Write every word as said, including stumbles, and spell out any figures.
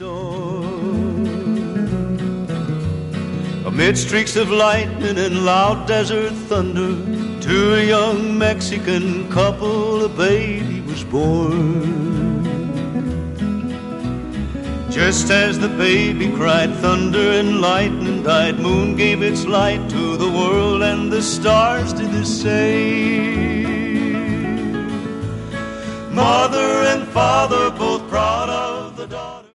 door. Amid streaks of lightning and loud desert thunder, to a young Mexican couple a baby was born. Just as the baby cried, thunder and lightning died. Moon gave its light to the world, and the stars did the same. Mother and father